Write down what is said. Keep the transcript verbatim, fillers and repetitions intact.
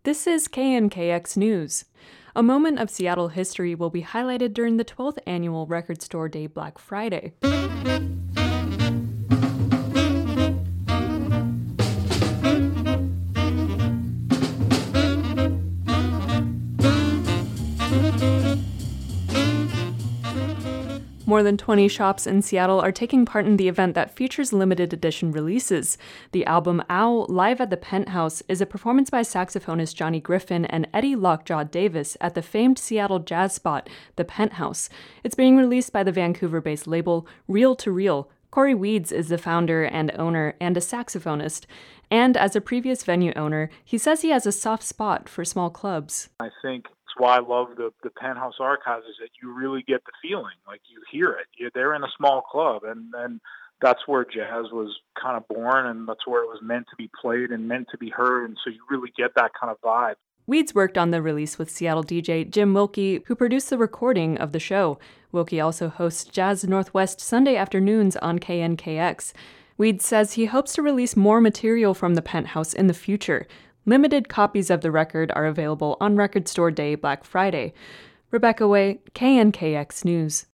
This is K N K X News. A moment of Seattle history will be highlighted during the twelfth annual Record Store Day Black Friday. More than twenty shops in Seattle are taking part in the event that features limited edition releases. The album Ow, Live at the Penthouse is a performance by saxophonist Johnny Griffin and Eddie Lockjaw Davis at the famed Seattle jazz spot, The Penthouse. It's being released by the Vancouver-based label Reel to Reel. Corey Weeds is the founder and owner and a saxophonist. And as a previous venue owner, he says he has a soft spot for small clubs. I think that's why I love the, the Penthouse Archives is that you really get the feeling, like you hear it. You're, they're in a small club, and, and that's where jazz was kind of born, and that's where it was meant to be played and meant to be heard, and so you really get that kind of vibe. Weeds worked on the release with Seattle D J Jim Wilkie, who produced the recording of the show. Wilkie also hosts Jazz Northwest Sunday afternoons on K N K X. Weeds says he hopes to release more material from the Penthouse in the future. Limited copies of the record are available on Record Store Day Black Friday. Rebecca Way, K N K X News.